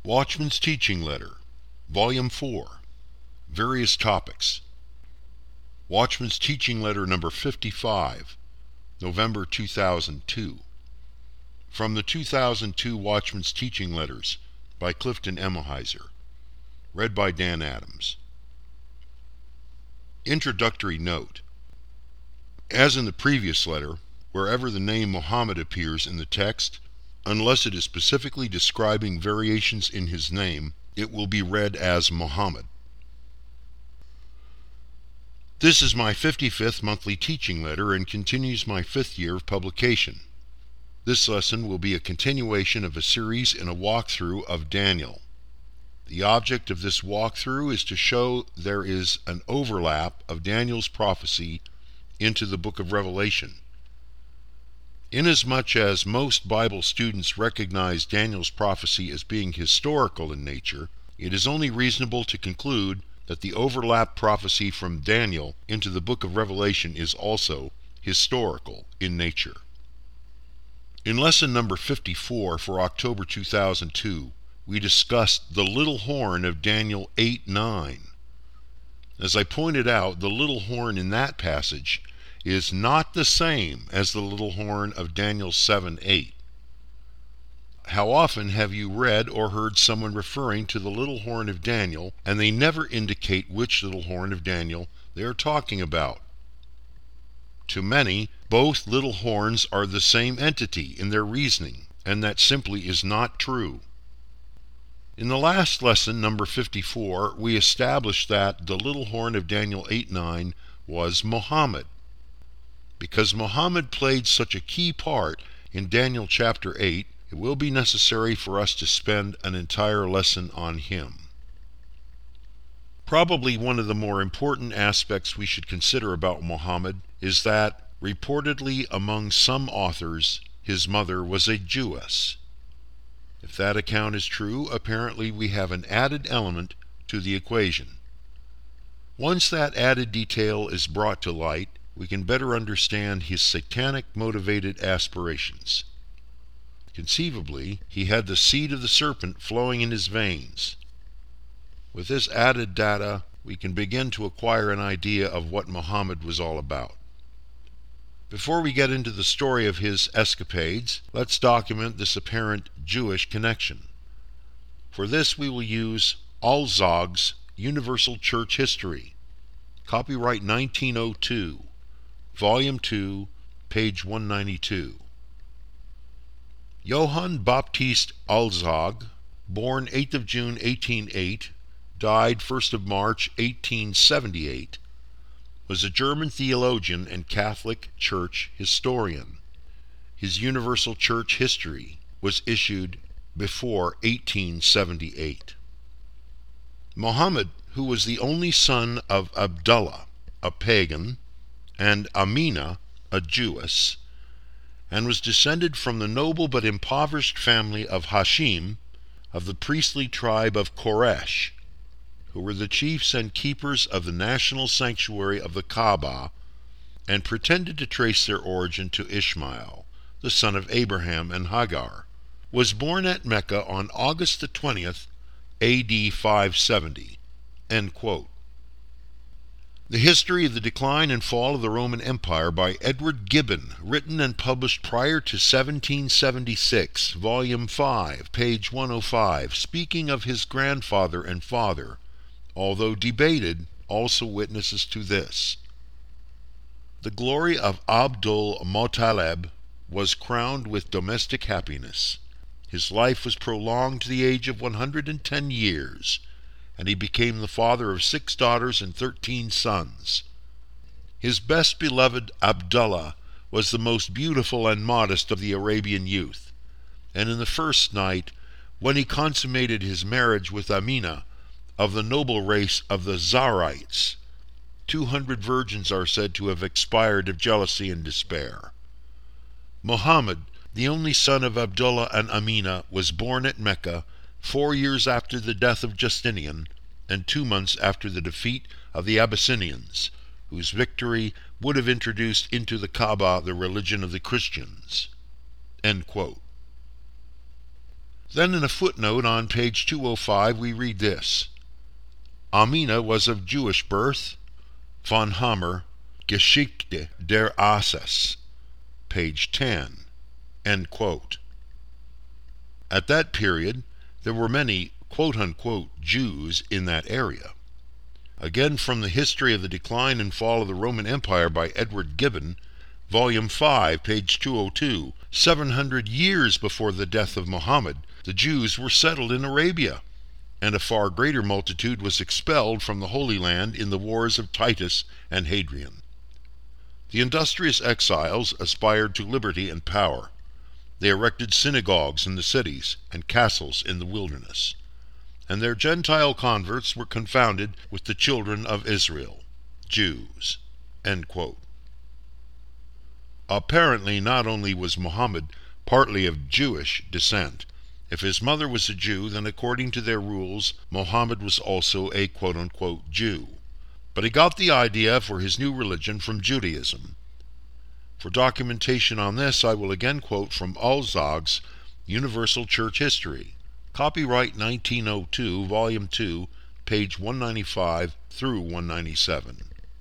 Watchman's Teaching Letter, Volume 4, Various Topics. Watchman's Teaching Letter number 55, November 2002. From the 2002 Watchman's Teaching Letters by Clifton Emahiser. Read by Dan Adams. Introductory note. As in the previous letter, wherever the name Muhammad appears in the text, unless it is specifically describing variations in his name, it will be read as Muhammad. This is my 55th monthly teaching letter and continues my 5th year of publication. This lesson will be a continuation of a series in a walkthrough of Daniel. The object of this walkthrough is to show there is an overlap of Daniel's prophecy into the book of Revelation. Inasmuch as most Bible students recognize Daniel's prophecy as being historical in nature, it is only reasonable to conclude that the overlap prophecy from Daniel into the book of Revelation is also historical in nature. In lesson number 54 for October 2002, we discussed the little horn of Daniel 8:9. As I pointed out, the little horn in that passage is not the same as the little horn of Daniel 7:8. How often have you read or heard someone referring to the little horn of Daniel and they never indicate which little horn of Daniel they are talking about? To many, both little horns are the same entity in their reasoning, and that simply is not true. In the last lesson, number 54, we established that the little horn of Daniel 8:9 was Muhammad. Because Muhammad played such a key part in Daniel chapter 8, it will be necessary for us to spend an entire lesson on him. Probably one of the more important aspects we should consider about Muhammad is that, reportedly among some authors, his mother was a Jewess. If that account is true, apparently we have an added element to the equation. Once that added detail is brought to light, we can better understand his satanic-motivated aspirations. Conceivably, he had the seed of the serpent flowing in his veins. With this added data, we can begin to acquire an idea of what Muhammad was all about. Before we get into the story of his escapades, let's document this apparent Jewish connection. For this, we will use Alzog's Universal Church History, copyright 1902, Volume 2, page 192. Johann Baptist Alzog, born 8th of June 1808, died 1st of March 1878, was a German theologian and Catholic Church historian. His Universal Church History was issued before 1878. Muhammad, who was the only son of Abdullah, a pagan, and Amina, a Jewess, and was descended from the noble but impoverished family of Hashim, of the priestly tribe of Quraysh, who were the chiefs and keepers of the national sanctuary of the Kaaba, and pretended to trace their origin to Ishmael, the son of Abraham and Hagar, was born at Mecca on August the 20th, AD 570. End quote. The History of the Decline and Fall of the Roman Empire by Edward Gibbon, written and published prior to 1776, Volume 5, page 105, speaking of his grandfather and father, although debated, also witnesses to this. The glory of Abdul-Muttalib was crowned with domestic happiness. His life was prolonged to the age of 110 years, and he became the father of 6 daughters and 13 sons. His best beloved Abdullah was the most beautiful and modest of the Arabian youth, and in the first night, when he consummated his marriage with Amina, of the noble race of the Zahrites, 200 virgins are said to have expired of jealousy and despair. Muhammad, the only son of Abdullah and Amina, was born at Mecca 4 years after the death of Justinian, and 2 months after the defeat of the Abyssinians, whose victory would have introduced into the Kaaba the religion of the Christians. End quote. Then in a footnote on page 205 we read this: Amina was of Jewish birth, von Hammer, Geschichte der Asses, page 10. End quote. At that period, there were many quote-unquote Jews in that area. Again, from the History of the Decline and Fall of the Roman Empire by Edward Gibbon, Volume 5, page 202, 700 years before the death of Muhammad, the Jews were settled in Arabia, and a far greater multitude was expelled from the Holy Land in the wars of Titus and Hadrian. The industrious exiles aspired to liberty and power. They erected synagogues in the cities and castles in the wilderness, and their Gentile converts were confounded with the children of Israel, Jews. End quote. Apparently, not only was Muhammad partly of Jewish descent. If his mother was a Jew, then according to their rules, Muhammad was also a quote-unquote Jew. But he got the idea for his new religion from Judaism. For documentation on this, I will again quote from Alzog's Universal Church History, copyright 1902, volume 2, page 195 through 197.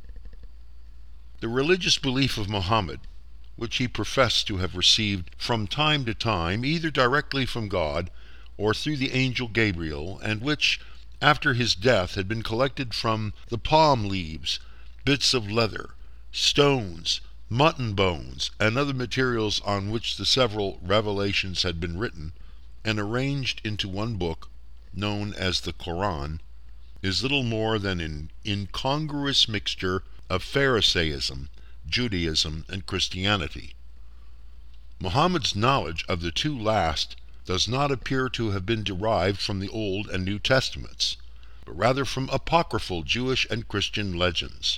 The religious belief of Muhammad, which he professed to have received from time to time, either directly from God or through the angel Gabriel, and which, after his death, had been collected from the palm leaves, bits of leather, stones, mutton bones, and other materials on which the several revelations had been written, and arranged into one book, known as the Koran, is little more than an incongruous mixture of Pharisaism, Judaism, and Christianity. Muhammad's knowledge of the two last does not appear to have been derived from the Old and New Testaments, but rather from apocryphal Jewish and Christian legends.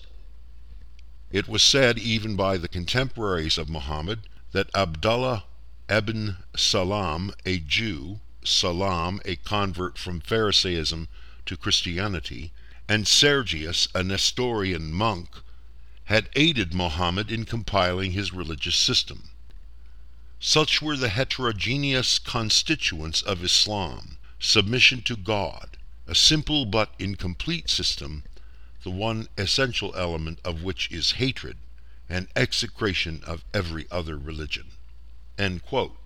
It was said even by the contemporaries of Muhammad that Abdullah ibn Salam, a Jew, Salam, a convert from Pharisaism to Christianity, and Sergius, a Nestorian monk, had aided Muhammad in compiling his religious system. Such were the heterogeneous constituents of Islam: submission to God, a simple but incomplete system, the one essential element of which is hatred and execration of every other religion. End quote.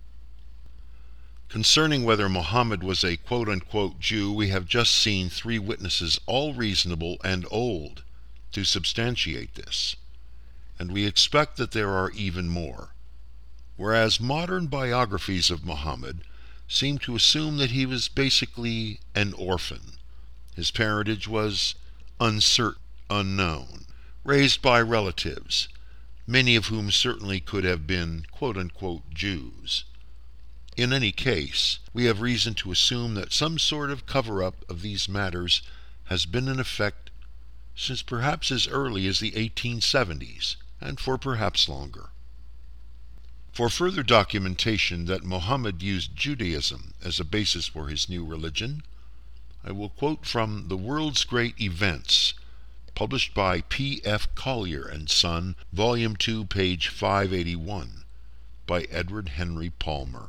Concerning whether Muhammad was a quote-unquote Jew, we have just seen three witnesses, all reasonable and old, to substantiate this, and we expect that there are even more, whereas modern biographies of Muhammad seem to assume that he was basically an orphan. His parentage was uncertain, unknown, raised by relatives, many of whom certainly could have been quote-unquote Jews. In any case, we have reason to assume that some sort of cover-up of these matters has been in effect since perhaps as early as the 1870s, and for perhaps longer. For further documentation that Muhammad used Judaism as a basis for his new religion, I will quote from The World's Great Events, published by P. F. Collier and Son, Volume 2, page 581, by Edward Henry Palmer.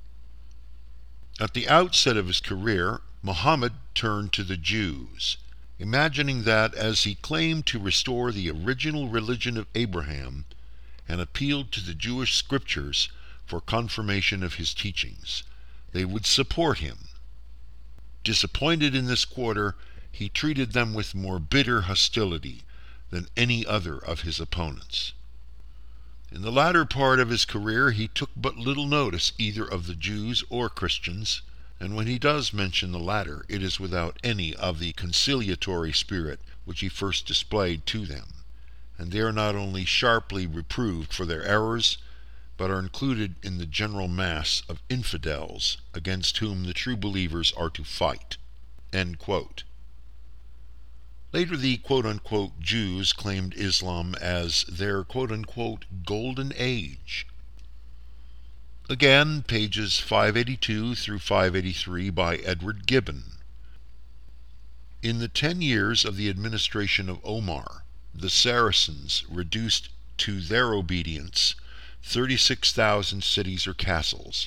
At the outset of his career, Muhammad turned to the Jews, imagining that, as he claimed to restore the original religion of Abraham, and appealed to the Jewish scriptures for confirmation of his teachings, they would support him. Disappointed in this quarter, he treated them with more bitter hostility than any other of his opponents. In the latter part of his career, he took but little notice either of the Jews or Christians, and when he does mention the latter, it is without any of the conciliatory spirit which he first displayed to them, and they are not only sharply reproved for their errors, but are included in the general mass of infidels against whom the true believers are to fight. End quote. Later, the quote-unquote Jews claimed Islam as their quote-unquote golden age. Again, pages 582 through 583 by Edward Gibbon. In the 10 years of the administration of Omar, the Saracens reduced to their obedience 36,000 cities or castles,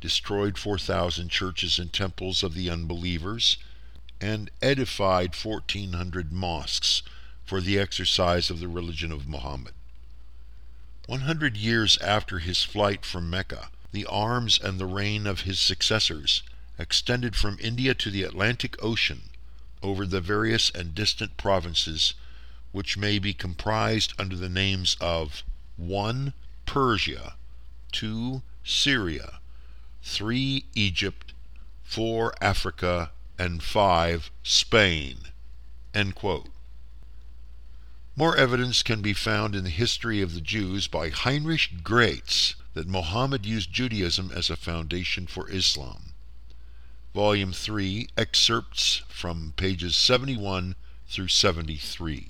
destroyed 4,000 churches and temples of the unbelievers, and edified 1,400 mosques for the exercise of the religion of Muhammad. 100 years after his flight from Mecca, the arms and the reign of his successors extended from India to the Atlantic Ocean over the various and distant provinces which may be comprised under the names of 1. Persia, 2. Syria, 3. Egypt, 4. Africa, and 5. Spain." End quote. More evidence can be found in the History of the Jews by Heinrich Graetz that Muhammad used Judaism as a foundation for Islam. Volume 3, excerpts from pages 71 through 73.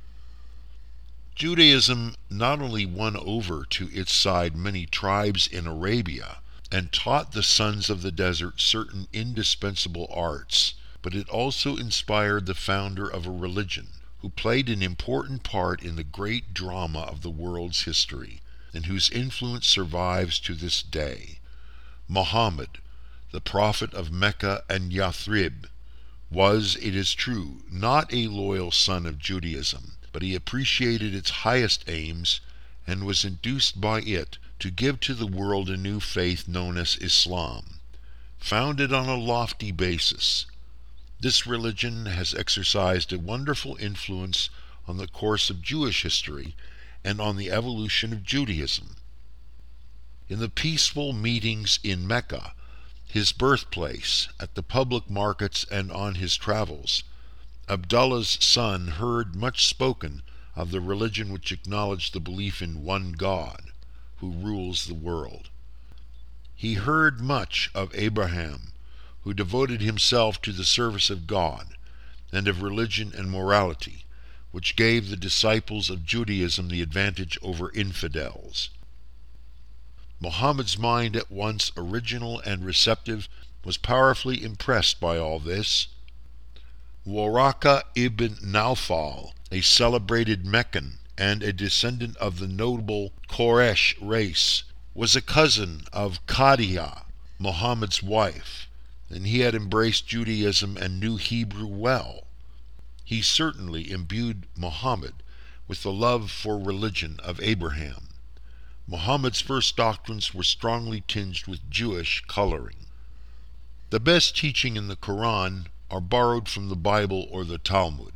Judaism not only won over to its side many tribes in Arabia and taught the sons of the desert certain indispensable arts, but it also inspired the founder of a religion who played an important part in the great drama of the world's history, and whose influence survives to this day. Muhammad, the prophet of Mecca and Yathrib, was, it is true, not a loyal son of Judaism, but he appreciated its highest aims and was induced by it to give to the world a new faith known as Islam, founded on a lofty basis. This religion has exercised a wonderful influence on the course of Jewish history and on the evolution of Judaism. In the peaceful meetings in Mecca, his birthplace, at the public markets, and on his travels, Abdullah's son heard much spoken of the religion which acknowledged the belief in one God who rules the world. He heard much of Abraham, who devoted himself to the service of God, and of religion and morality, which gave the disciples of Judaism the advantage over infidels. Muhammad's mind, at once original and receptive, was powerfully impressed by all this. Waraka ibn Nawfal, a celebrated Meccan and a descendant of the noble Quraysh race, was a cousin of Khadija, Muhammad's wife, and he had embraced Judaism and knew Hebrew well. He certainly imbued Muhammad with the love for religion of Abraham. Muhammad's first doctrines were strongly tinged with Jewish coloring. The best teaching in the Quran are borrowed from the Bible or the Talmud.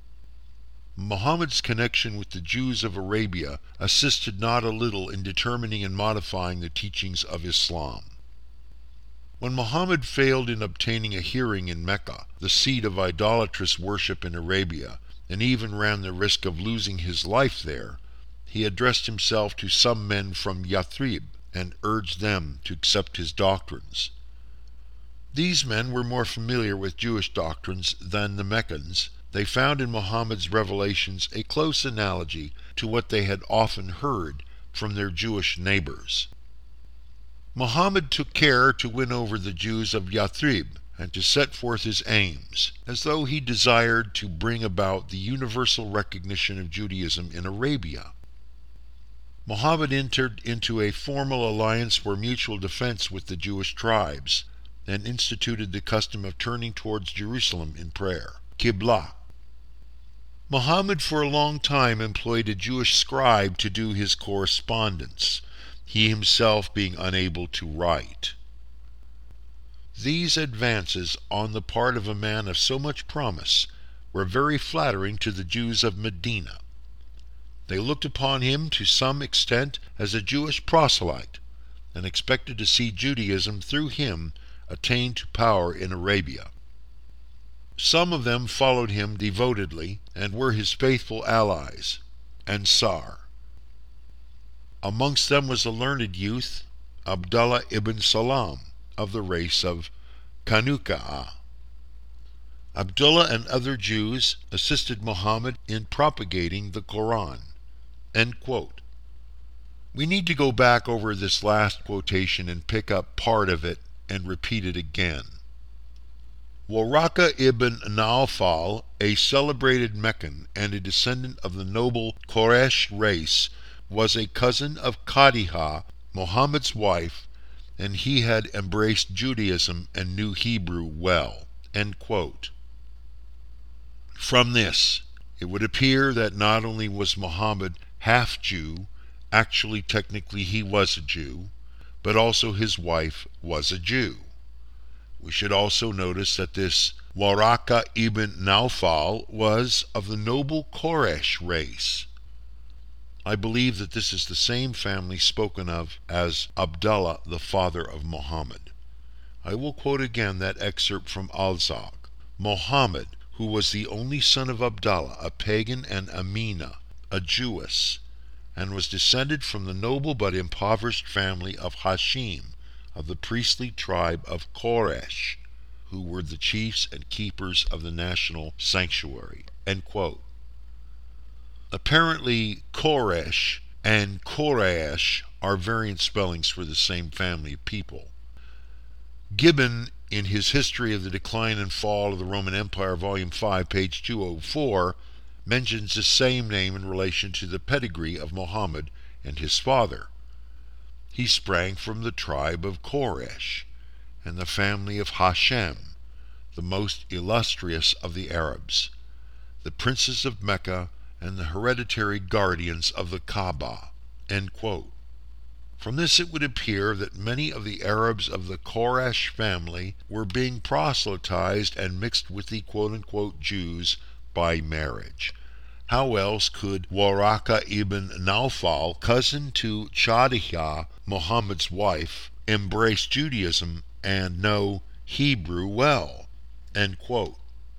Muhammad's connection with the Jews of Arabia assisted not a little in determining and modifying the teachings of Islam. When Muhammad failed in obtaining a hearing in Mecca, the seat of idolatrous worship in Arabia, and even ran the risk of losing his life there, he addressed himself to some men from Yathrib and urged them to accept his doctrines. These men were more familiar with Jewish doctrines than the Meccans. They found in Muhammad's revelations a close analogy to what they had often heard from their Jewish neighbors. Muhammad took care to win over the Jews of Yathrib and to set forth his aims, as though he desired to bring about the universal recognition of Judaism in Arabia. Muhammad entered into a formal alliance for mutual defense with the Jewish tribes, and instituted the custom of turning towards Jerusalem in prayer, Qibla. Muhammad for a long time employed a Jewish scribe to do his correspondence, he himself being unable to write. These advances on the part of a man of so much promise were very flattering to the Jews of Medina. They looked upon him to some extent as a Jewish proselyte, and expected to see Judaism through him attain to power in Arabia. Some of them followed him devotedly and were his faithful allies, Ansar. Amongst them was a learned youth, Abdullah ibn Salam, of the race of Qanuqa'a. Abdullah and other Jews assisted Muhammad in propagating the Quran. End quote. We need to go back over this last quotation and pick up part of it and repeat it again. Waraka ibn Nawfal, a celebrated Meccan and a descendant of the noble Quraysh race, was a cousin of Khadija, Muhammad's wife, and he had embraced Judaism and knew Hebrew well." End quote. From this, it would appear that not only was Muhammad half Jew, actually technically he was a Jew, but also his wife was a Jew. We should also notice that this Waraka ibn Naufal was of the noble Quraysh race. I believe that this is the same family spoken of as Abdullah, the father of Muhammad. I will quote again that excerpt from Al-Zagh. Muhammad, who was the only son of Abdallah, a pagan, and Amina, a Jewess, and was descended from the noble but impoverished family of Hashim, of the priestly tribe of Quraysh, who were the chiefs and keepers of the national sanctuary. End quote. Apparently, Quraysh and Quraysh are variant spellings for the same family of people. Gibbon, in his History of the Decline and Fall of the Roman Empire, Volume 5, page 204, mentions the same name in relation to the pedigree of Muhammad and his father. He sprang from the tribe of Quraysh and the family of Hashem, the most illustrious of the Arabs, the princes of Mecca and the hereditary guardians of the Kaaba. End quote. From this it would appear that many of the Arabs of the Quraysh family were being proselytized and mixed with the quote-unquote Jews by marriage. How else could Waraka ibn Naufal, cousin to Chadiyah, Muhammad's wife, embrace Judaism and know Hebrew well? End quote.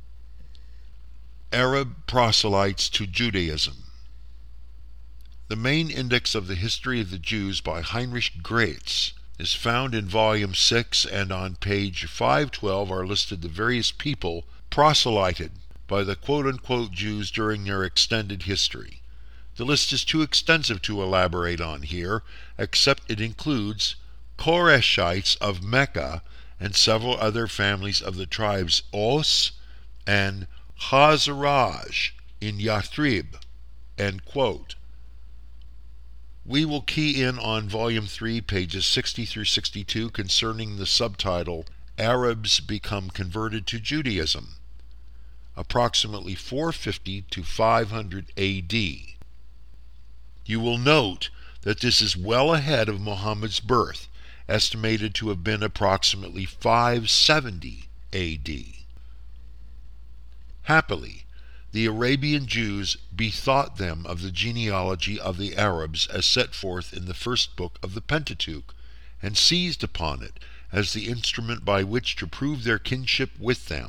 Arab proselytes to Judaism. The main index of the history of the Jews by Heinrich Graetz is found in Volume 6, and on page 512 are listed the various people proselyted by the quote-unquote Jews during their extended history. The list is too extensive to elaborate on here, except it includes Qurayshites of Mecca and several other families of the tribes Aus and Khazraj in Yathrib. End quote. We will key in on Volume 3, pages 60 through 62, concerning the subtitle, Arabs Become Converted to Judaism, approximately 450 to 500 AD. You will note that this is well ahead of Muhammad's birth, estimated to have been approximately 570 AD. Happily, the Arabian Jews bethought them of the genealogy of the Arabs as set forth in the first book of the Pentateuch, and seized upon it as the instrument by which to prove their kinship with them.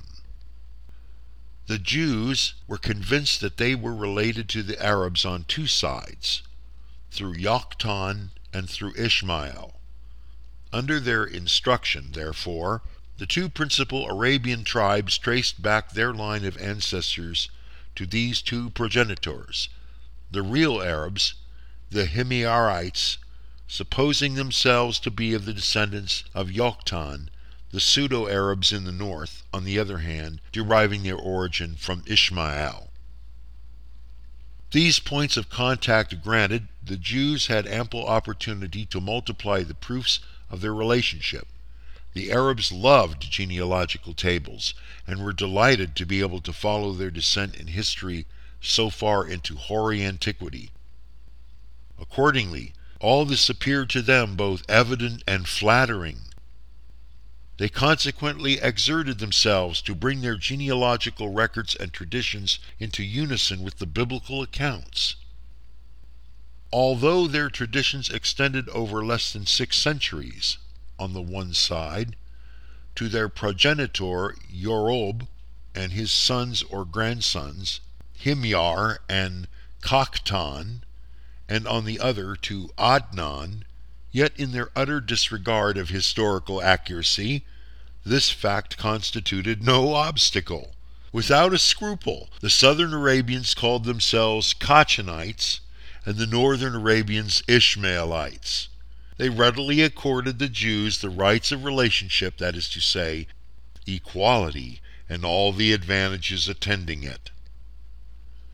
The Jews were convinced that they were related to the Arabs on two sides, through Yoktan and through Ishmael. Under their instruction, therefore, the two principal Arabian tribes traced back their line of ancestors to these two progenitors. The real Arabs, the Himyarites, supposing themselves to be of the descendants of Yoktan, the pseudo-Arabs in the north, on the other hand, deriving their origin from Ishmael. These points of contact granted, the Jews had ample opportunity to multiply the proofs of their relationship. The Arabs loved genealogical tables, and were delighted to be able to follow their descent in history so far into hoary antiquity. Accordingly, all this appeared to them both evident and flattering. They consequently exerted themselves to bring their genealogical records and traditions into unison with the biblical accounts. Although their traditions extended over less than 6 centuries, on the one side, to their progenitor Yorob and his sons or grandsons, Himyar and Khoktan, and on the other to Adnan, yet in their utter disregard of historical accuracy, this fact constituted no obstacle. Without a scruple, the southern Arabians called themselves Kachanites, and the northern Arabians Ishmaelites. They readily accorded the Jews the rights of relationship, that is to say, equality, and all the advantages attending it.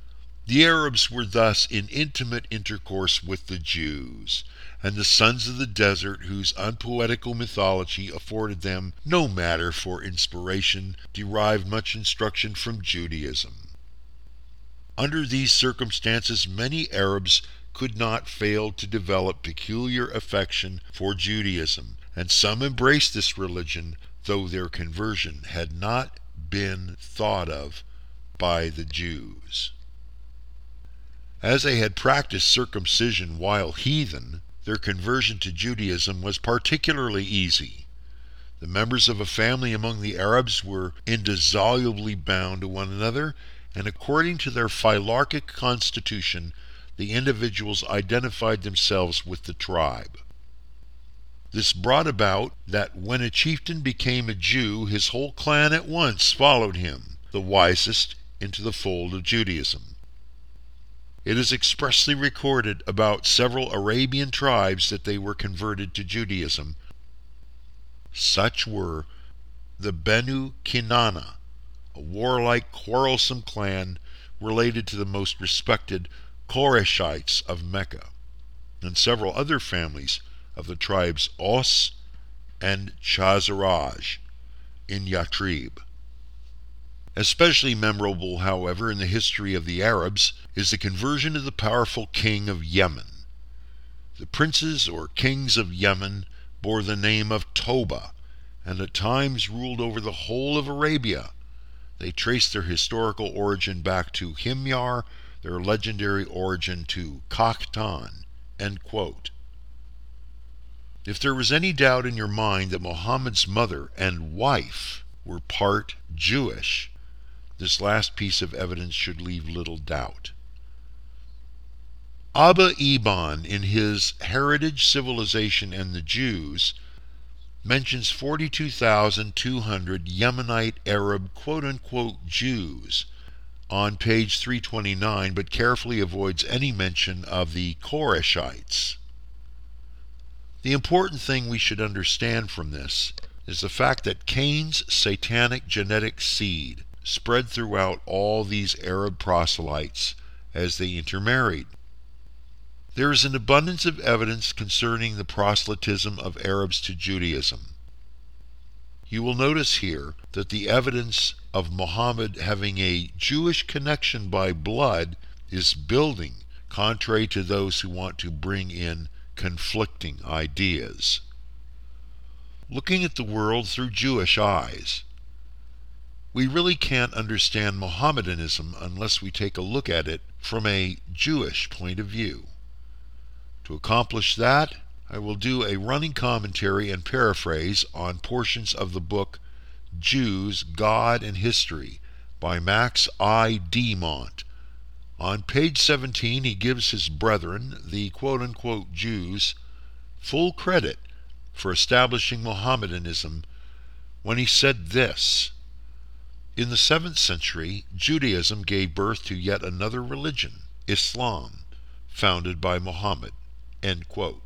The Arabs were thus in intimate intercourse with the Jews, and the sons of the desert, whose unpoetical mythology afforded them no matter for inspiration, derived much instruction from Judaism. Under these circumstances, many Arabs could not fail to develop peculiar affection for Judaism, and some embraced this religion, though their conversion had not been thought of by the Jews. As they had practiced circumcision while heathen, their conversion to Judaism was particularly easy. The members of a family among the Arabs were indissolubly bound to one another, and according to their phylarchic constitution, the individuals identified themselves with the tribe. This brought about that when a chieftain became a Jew, his whole clan at once followed him, the wisest, into the fold of Judaism. It is expressly recorded about several Arabian tribes that they were converted to Judaism. Such were the Benu Kinana, a warlike, quarrelsome clan related to the most respected Koreshites of Mecca, and several other families of the tribes Aus and Chazaraj in Yatrib. Especially memorable, however, in the history of the Arabs is the conversion of the powerful king of Yemen. The princes or kings of Yemen bore the name of Toba, and at times ruled over the whole of Arabia. They traced their historical origin back to Himyar, their legendary origin to Khaqan." End quote. If there was any doubt in your mind that Muhammad's mother and wife were part Jewish, this last piece of evidence should leave little doubt. Abba Eban, in his Heritage, Civilization, and the Jews, mentions 42,200 Yemenite Arab quote-unquote Jews on page 329, but carefully avoids any mention of the Koreshites. The important thing we should understand from this is the fact that Cain's satanic genetic seed spread throughout all these Arab proselytes as they intermarried. There is an abundance of evidence concerning the proselytism of Arabs to Judaism. You will notice here that the evidence of Muhammad having a Jewish connection by blood is building, contrary to those who want to bring in conflicting ideas. Looking at the world through Jewish eyes, we really can't understand Mohammedanism unless we take a look at it from a Jewish point of view. To accomplish that, I will do a running commentary and paraphrase on portions of the book Jews, God, and History by Max I. Diemont. On page 17, he gives his brethren, the quote-unquote Jews, full credit for establishing Mohammedanism when he said this: "In the 7th century, Judaism gave birth to yet another religion, Islam, founded by Muhammad." End quote.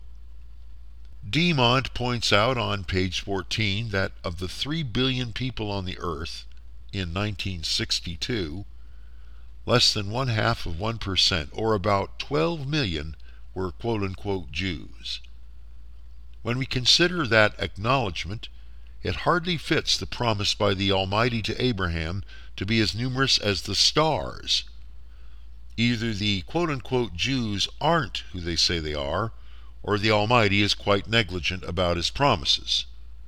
Diemont points out on page 14 that of the 3 billion people on the earth in 1962, less than 0.5%, or about 12 million, were quote-unquote Jews. When we consider that acknowledgement, it hardly fits the promise by the Almighty to Abraham to be as numerous as the stars. Either the quote-unquote Jews aren't who they say they are, or the Almighty is quite negligent about his promises.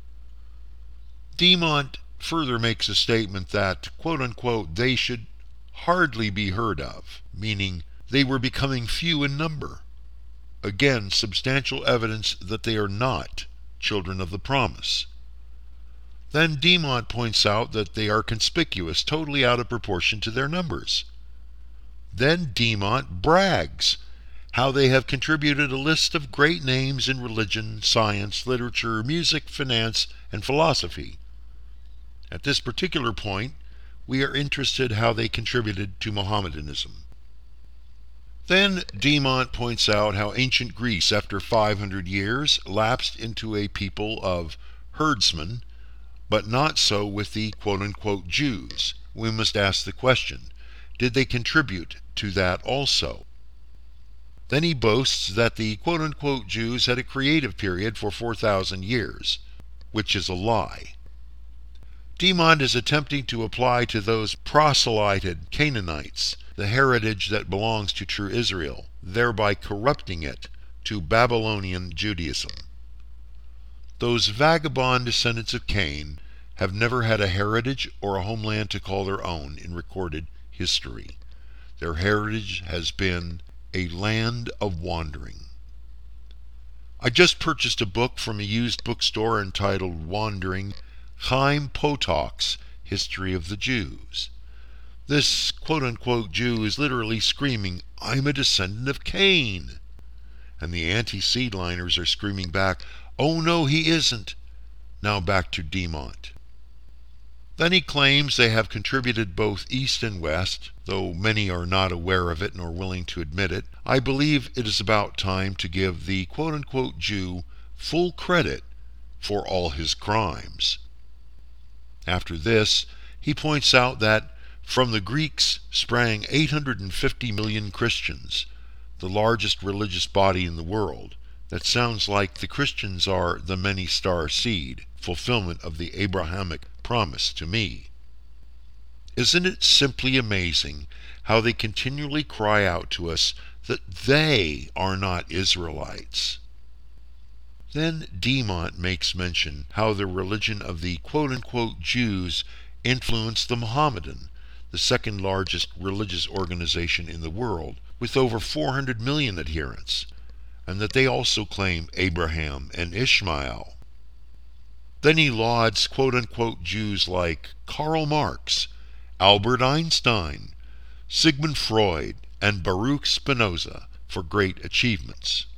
Diemont further makes a statement that, quote-unquote, they should hardly be heard of, meaning they were becoming few in number. Again, substantial evidence that they are not children of the promise. Then Diemont points out that they are conspicuous, totally out of proportion to their numbers. Then Diemont brags how they have contributed a list of great names in religion, science, literature, music, finance, and philosophy. At this particular point, we are interested how they contributed to Mohammedanism. Then Diemont points out how ancient Greece, after 500 years, lapsed into a people of herdsmen, but not so with the quote-unquote Jews. We must ask the question, did they contribute to that also? Then he boasts that the quote-unquote Jews had a creative period for 4,000 years, which is a lie. Dimont is attempting to apply to those proselyted Canaanites the heritage that belongs to true Israel, thereby corrupting it to Babylonian Judaism. Those vagabond descendants of Cain have never had a heritage or a homeland to call their own in recorded history. Their heritage has been a land of wandering. I just purchased a book from a used bookstore entitled Wandering, Chaim Potok's History of the Jews. This quote-unquote Jew is literally screaming, "I'm a descendant of Cain." And the anti-seedliners are screaming back, "Oh no, he isn't." Now back to Dimont. Then he claims they have contributed both East and West, though many are not aware of it nor willing to admit it. I believe it is about time to give the quote-unquote Jew full credit for all his crimes. After this, he points out that from the Greeks sprang 850 million Christians, the largest religious body in the world. That sounds like the Christians are the many-star seed, fulfillment of the Abrahamic promise to me. Isn't it simply amazing how they continually cry out to us that they are not Israelites? Then Dimont makes mention how the religion of the quote-unquote Jews influenced the Mohammedan, the second largest religious organization in the world, with over 400 million adherents, and that they also claim Abraham and Ishmael. Then he lauds quote-unquote Jews like Karl Marx, Albert Einstein, Sigmund Freud, and Baruch Spinoza for great achievements.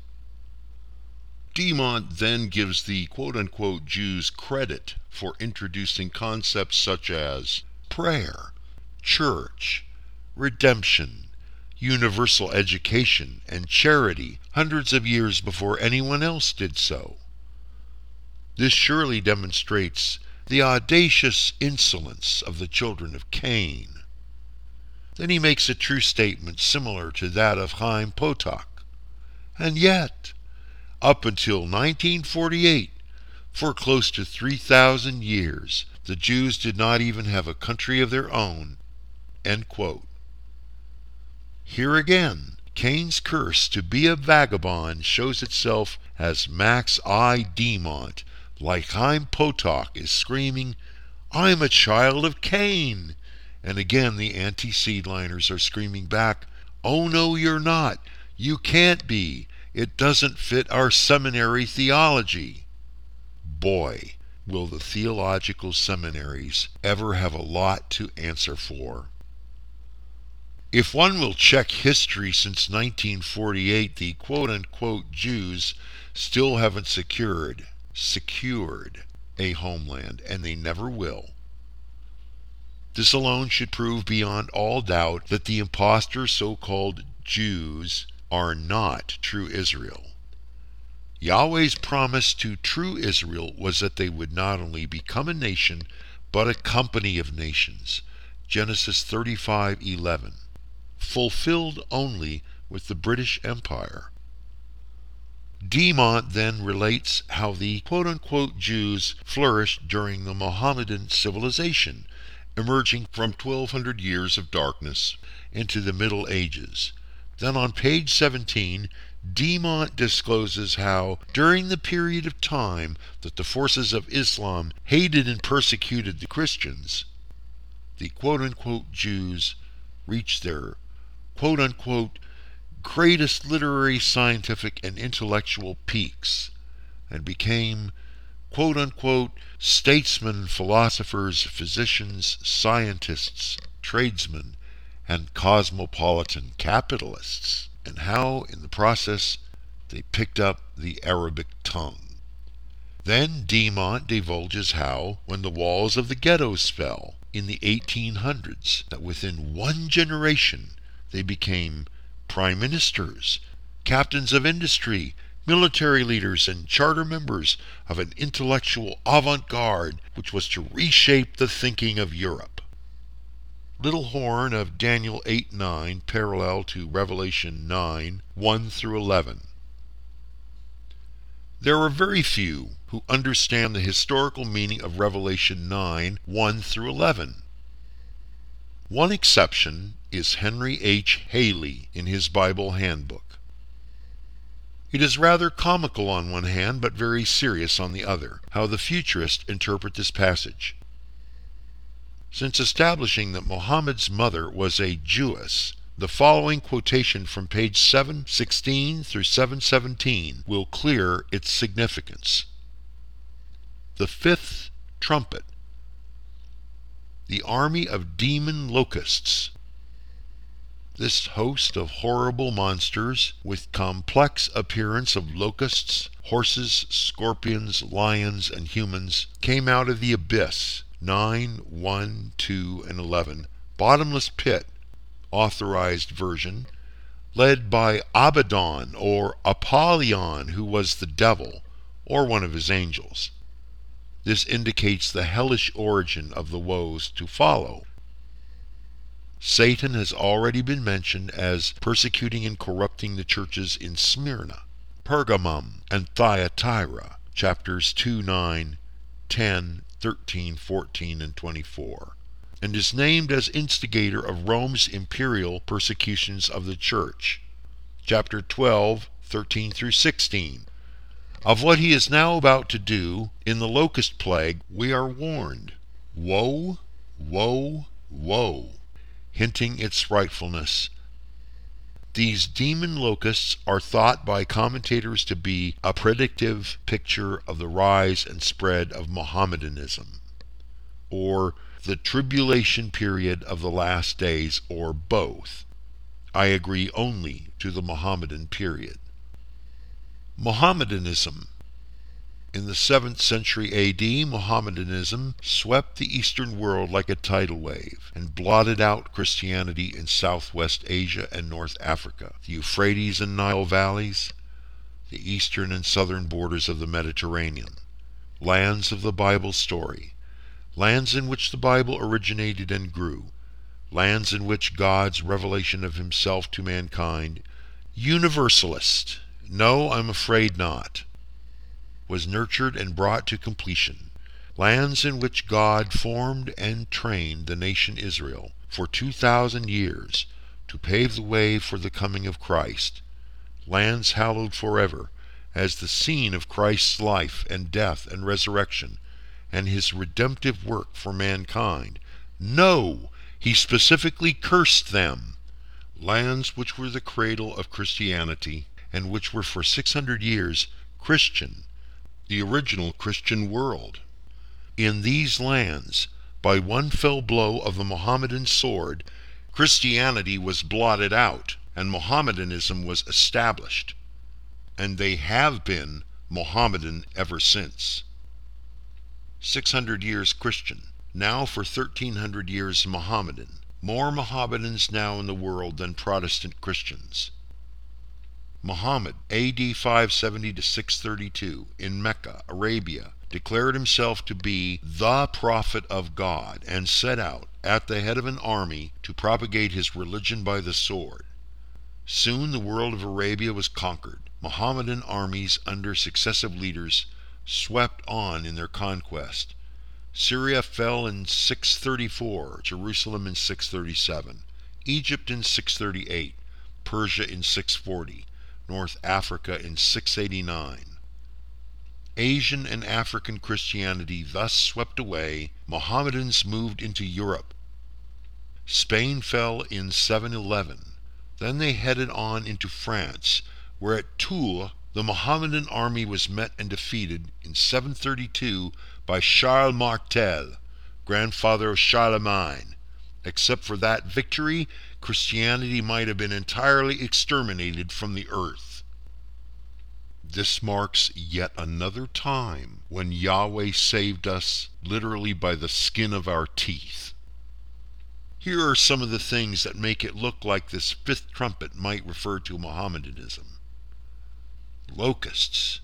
Dimont then gives the quote-unquote Jews credit for introducing concepts such as prayer, church, redemption, universal education, and charity hundreds of years before anyone else did so. This surely demonstrates the audacious insolence of the children of Cain. Then he makes a true statement similar to that of Chaim Potok. And yet, up until 1948, for close to 3,000 years, the Jews did not even have a country of their own. End quote. Here again, Cain's curse to be a vagabond shows itself as Max I. Dimont, like Chaim Potok, is screaming, "I'm a child of Cain." And again the anti-seedliners are screaming back, "Oh no, you're not. You can't be. It doesn't fit our seminary theology." Boy, will the theological seminaries ever have a lot to answer for. If one will check history since 1948, the quote-unquote Jews still haven't secured a homeland, and they never will. This alone should prove beyond all doubt that the impostor so-called Jews are not true Israel. Yahweh's promise to true Israel was that they would not only become a nation, but a company of nations. Genesis 35:11, fulfilled only with the British Empire. Dimont then relates how the quote-unquote Jews flourished during the Mohammedan civilization, emerging from 1,200 years of darkness into the Middle Ages. Then on page 17, Dimont discloses how, during the period of time that the forces of Islam hated and persecuted the Christians, the quote-unquote Jews reached their quote-unquote greatest literary, scientific, and intellectual peaks, and became quote-unquote statesmen, philosophers, physicians, scientists, tradesmen, and cosmopolitan capitalists, and how, in the process, they picked up the Arabic tongue. Then Dimont divulges how, when the walls of the ghettos fell in the 1800s, that within one generation they became prime ministers, captains of industry, military leaders, and charter members of an intellectual avant-garde which was to reshape the thinking of Europe. little horn of Daniel 8:9, parallel to Revelation 9:1 through 11. There are very few who understand the historical meaning of Revelation 9:1 through 11. One exception is Henry H. Haley in his Bible Handbook. It is rather comical on one hand, but very serious on the other, how the futurists interpret this passage. Since establishing that Muhammad's mother was a Jewess, the following quotation from page 716 through 717 will clear its significance. The fifth trumpet. The army of demon locusts. This host of horrible monsters, with complex appearance of locusts, horses, scorpions, lions, and humans, came out of the abyss, 9:1, 2, and 11, bottomless pit, authorized version, led by Abaddon or Apollyon, who was the devil, or one of his angels. This indicates the hellish origin of the woes to follow. Satan has already been mentioned as persecuting and corrupting the churches in Smyrna, Pergamum, and Thyatira, chapters 2, 9, 10, 13, 14, and 24, and is named as instigator of Rome's imperial persecutions of the church, chapter 12, 13 through 16. Of what he is now about to do in the locust plague we are warned. Woe, woe, woe, hinting its frightfulness. These demon locusts are thought by commentators to be a predictive picture of the rise and spread of Mohammedanism, or the tribulation period of the last days, or both. I agree only to the Mohammedan period. Mohammedanism. In the 7th century A.D., Mohammedanism swept the Eastern world like a tidal wave and blotted out Christianity in Southwest Asia and North Africa, the Euphrates and Nile valleys, the eastern and southern borders of the Mediterranean, lands of the Bible story, lands in which the Bible originated and grew, lands in which God's revelation of himself to mankind, universalist, no, I'm afraid not, was nurtured and brought to completion, lands in which God formed and trained the nation Israel for 2,000 years to pave the way for the coming of Christ, lands hallowed forever as the scene of Christ's life and death and resurrection and his redemptive work for mankind. No, he specifically cursed them. Lands which were the cradle of Christianity and which were for 600 years Christian, the original Christian world. In these lands, by one fell blow of the Mohammedan sword, Christianity was blotted out and Mohammedanism was established, and they have been Mohammedan ever since. 600 years Christian, now for 1,300 years Mohammedan. More Mohammedans now in the world than Protestant Christians. Muhammad, A.D. 570 to 632, in Mecca, Arabia, declared himself to be the prophet of God and set out at the head of an army to propagate his religion by the sword. Soon the world of Arabia was conquered. Mohammedan armies under successive leaders swept on in their conquest. Syria fell in 634, Jerusalem in 637, Egypt in 638, Persia in 640, North Africa in 689. Asian and African Christianity thus swept away. Mohammedans moved into Europe. Spain fell in 711. Then they headed on into France, where at Tours the Mohammedan army was met and defeated in 732 by Charles Martel, grandfather of Charlemagne. Except for that victory, Christianity might have been entirely exterminated from the earth. This marks yet another time when Yahweh saved us literally by the skin of our teeth. Here are some of the things that make it look like this fifth trumpet might refer to Mohammedanism. Locusts.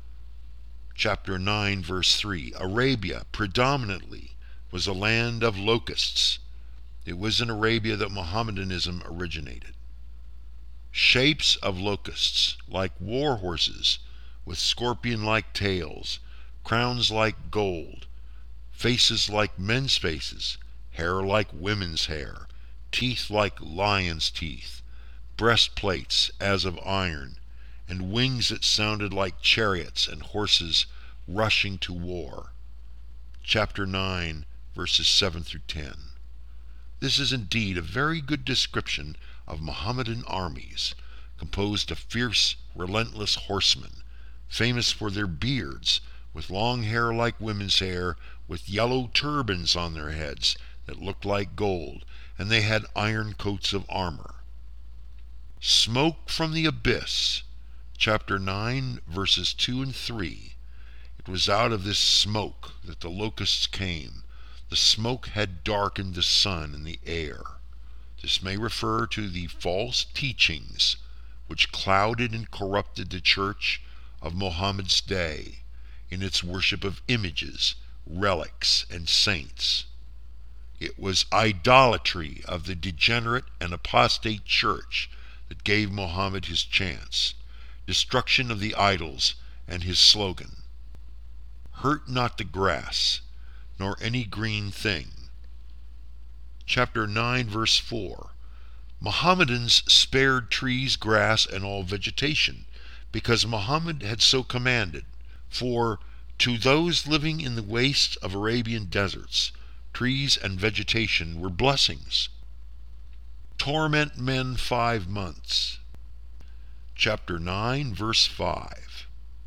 Chapter 9, verse 3. Arabia predominantly was a land of locusts. It was in Arabia that Mohammedanism originated. Shapes of locusts, like war horses, with scorpion-like tails, crowns like gold, faces like men's faces, hair like women's hair, teeth like lions' teeth, breastplates as of iron, and wings that sounded like chariots and horses rushing to war. Chapter 9, verses 7 through 10. This is indeed a very good description of Mohammedan armies, composed of fierce, relentless horsemen, famous for their beards, with long hair like women's hair, with yellow turbans on their heads that looked like gold, and they had iron coats of armor. Smoke from the abyss, chapter 9, verses 2 and 3. It was out of this smoke that the locusts came. The smoke had darkened the sun and the air. This may refer to the false teachings which clouded and corrupted the church of Mohammed's day in its worship of images, relics, and saints. It was idolatry of the degenerate and apostate church that gave Mohammed his chance, destruction of the idols, and his slogan, "Hurt not the grass, nor any green thing." Chapter 9, verse 4. Mohammedans spared trees, grass, and all vegetation, because Mohammed had so commanded. For to those living in the wastes of Arabian deserts, trees and vegetation were blessings. Torment men 5 months. Chapter 9, verse 5.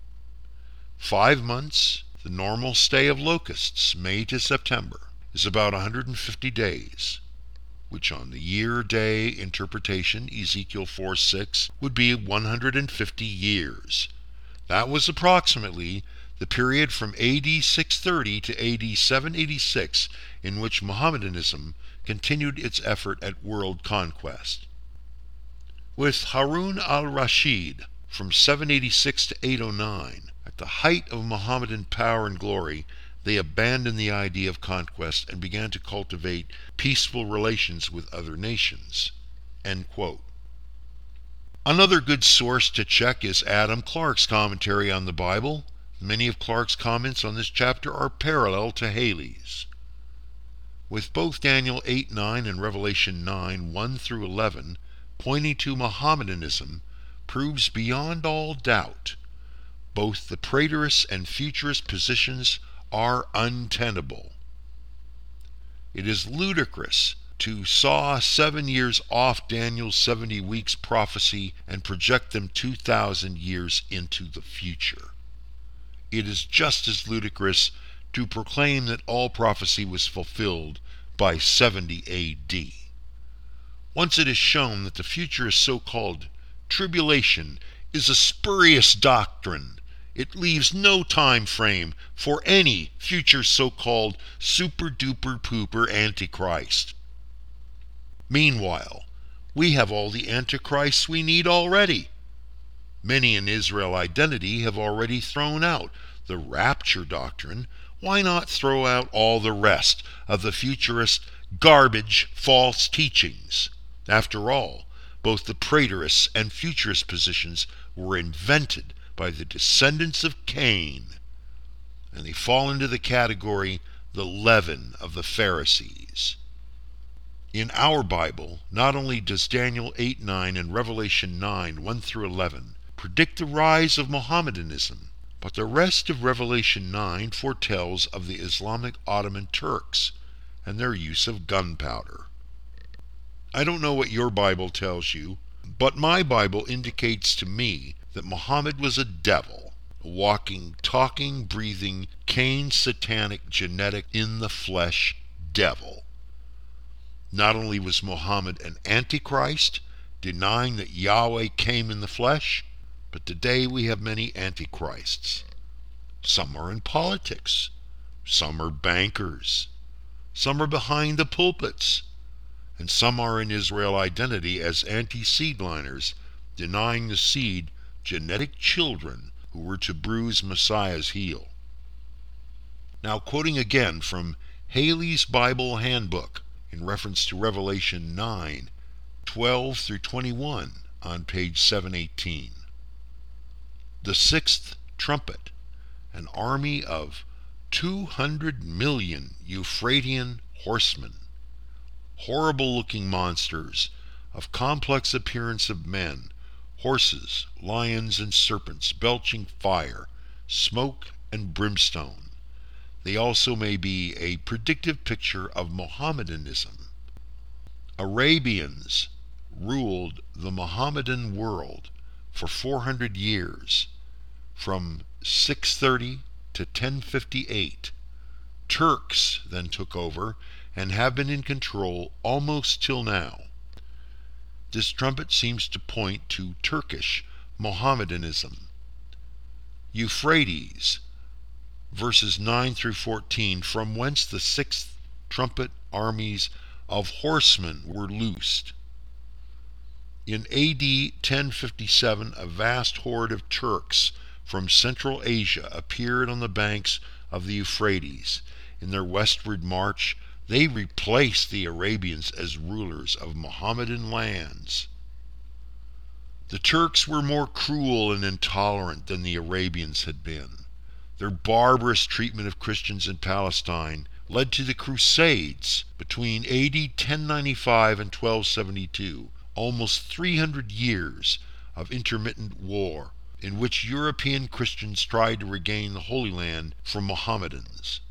5 months, the normal stay of locusts, May to September, is about 150 days, which on the year-day interpretation, Ezekiel 4:6, would be 150 years. That was approximately the period from AD 630 to AD 786 in which Mohammedanism continued its effort at world conquest. With Harun al-Rashid from 786 to 809, at the height of Mohammedan power and glory, they abandoned the idea of conquest and began to cultivate peaceful relations with other nations. End quote. Another good source to check is Adam Clarke's commentary on the Bible. Many of Clarke's comments on this chapter are parallel to Haley's. With both Daniel 8:9 and Revelation 9:1 through 11 pointing to Mohammedanism, proves beyond all doubt both the preterist and futurist positions are untenable. It is ludicrous to saw 7 years off Daniel's 70 weeks prophecy and project them 2,000 years into the future. It is just as ludicrous to proclaim that all prophecy was fulfilled by 70 AD. Once it is shown that the futurist so-called tribulation is a spurious doctrine, it leaves no time frame for any future so-called super-duper-pooper Antichrist. Meanwhile, we have all the Antichrists we need already. Many in Israel Identity have already thrown out the rapture doctrine. Why not throw out all the rest of the futurist garbage false teachings? After all, both the preterist and futurist positions were invented by the descendants of Cain, and they fall into the category the leaven of the Pharisees. In our Bible, not only does Daniel 8:9 and Revelation 9:1 through 11 predict the rise of Mohammedanism, but the rest of Revelation 9 foretells of the Islamic Ottoman Turks and their use of gunpowder. I don't know what your Bible tells you, but my Bible indicates to me that Muhammad was a devil, a walking, talking, breathing, Cain satanic, genetic, in-the-flesh devil. Not only was Muhammad an antichrist, denying that Yahweh came in the flesh, but today we have many antichrists. Some are in politics, some are bankers, some are behind the pulpits, and some are in Israel Identity as anti-seedliners, denying the seed, genetic children who were to bruise Messiah's heel. Now, quoting again from Haley's Bible Handbook, in reference to Revelation 9:12 through 21 on page 718. The sixth trumpet, an army of 200 million Euphratean horsemen, horrible-looking monsters of complex appearance of men, horses, lions, and serpents, belching fire, smoke, and brimstone. They also may be a predictive picture of Mohammedanism. Arabians ruled the Mohammedan world for 400 years, from 630 to 1058. Turks then took over and have been in control almost till now. This trumpet seems to point to Turkish Mohammedanism. Euphrates, verses 9 through 14, from whence the sixth trumpet armies of horsemen were loosed. In AD 1057, a vast horde of Turks from Central Asia appeared on the banks of the Euphrates. In their westward march, they replaced the Arabians as rulers of Mohammedan lands. The Turks were more cruel and intolerant than the Arabians had been. Their barbarous treatment of Christians in Palestine led to the Crusades between AD 1095 and 1272, almost 300 years of intermittent war, in which European Christians tried to regain the Holy Land from Mohammedans.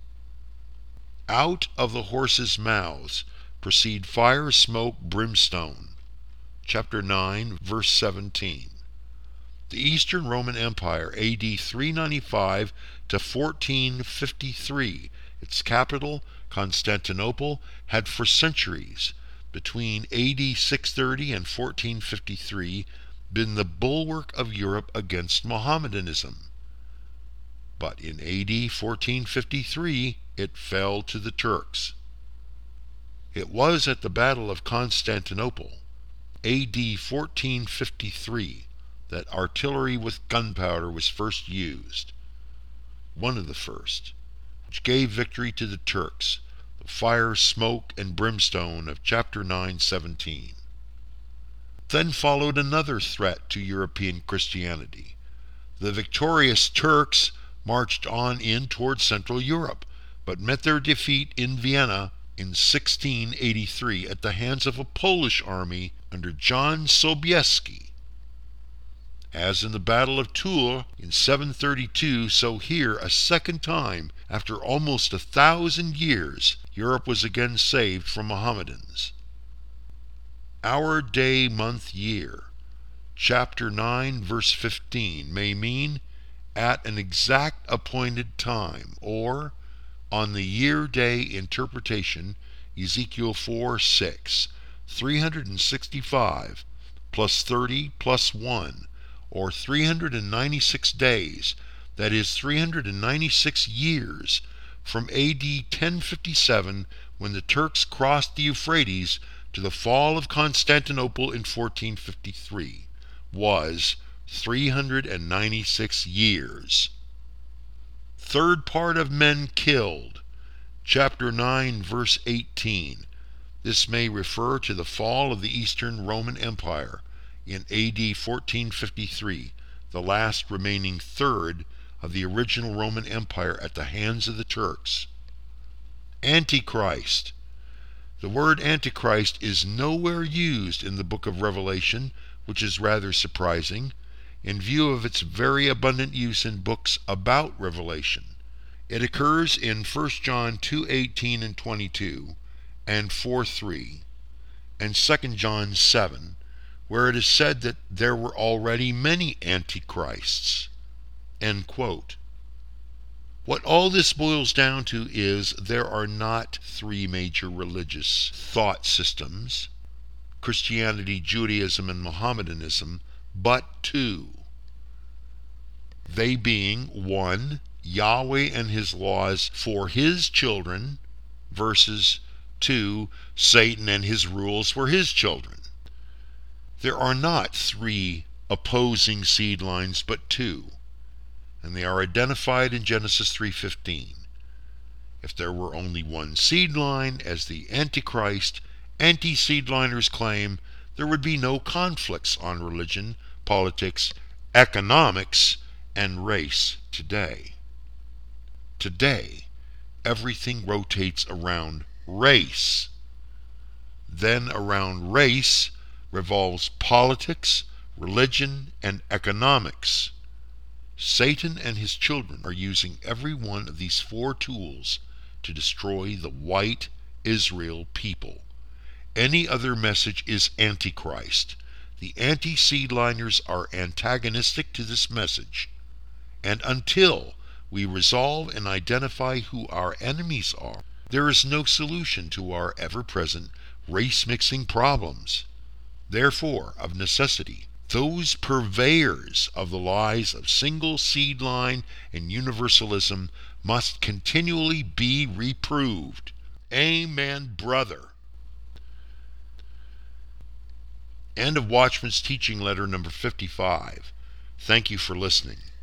Out of the horses' mouths proceed fire, smoke, brimstone. Chapter 9, verse 17. The Eastern Roman Empire, AD 395 to 1453, its capital, Constantinople, had for centuries, between AD 630 and 1453, been the bulwark of Europe against Mohammedanism. But in AD 1453, it fell to the Turks. It was at the Battle of Constantinople, AD 1453, that artillery with gunpowder was first used, one of the first, which gave victory to the Turks, the fire, smoke, and brimstone of chapter 9:17. Then followed another threat to European Christianity. The victorious Turks marched on in toward Central Europe, but met their defeat in Vienna in 1683 at the hands of a Polish army under John Sobieski. As in the Battle of Tours in 732, so here, a second time, after almost 1,000 years, Europe was again saved from Mohammedans. Our day, month, year, chapter 9, verse 15, may mean at an exact appointed time, or on the year-day interpretation, Ezekiel 4:6, 365 plus 30 plus 1, or 396 days, that is 396 years, from AD 1057, when the Turks crossed the Euphrates, to the fall of Constantinople in 1453, was 396 years. Third part of men killed, chapter 9, verse 18. This may refer to the fall of the Eastern Roman Empire in AD 1453, the last remaining third of the original Roman Empire at the hands of the Turks. Antichrist. The word Antichrist is nowhere used in the book of Revelation, which is rather surprising, in view of its very abundant use in books about Revelation. It occurs in 1 John 2:18 and 22, and 4:3, and 2 John 7, where it is said that there were already many antichrists. End quote. What all this boils down to is there are not three major religious thought systems, Christianity, Judaism, and Mohammedanism, but two. They being, 1, Yahweh and his laws for his children, versus 2, Satan and his rules for his children. There are not three opposing seed lines, but two, and they are identified in Genesis 3:15. If there were only one seed line as the Antichrist, anti-seedliners claim there would be no conflicts on religion, politics, economics, and race today. Today, everything rotates around race. Then around race revolves politics, religion, and economics. Satan and his children are using every one of these four tools to destroy the white Israel people. Any other message is Antichrist. The anti-seedliners are antagonistic to this message. And until we resolve and identify who our enemies are, there is no solution to our ever-present race-mixing problems. Therefore, of necessity, those purveyors of the lies of single seed line and universalism must continually be reproved. Amen, brother. End of Watchman's Teaching Letter number 55. Thank you for listening.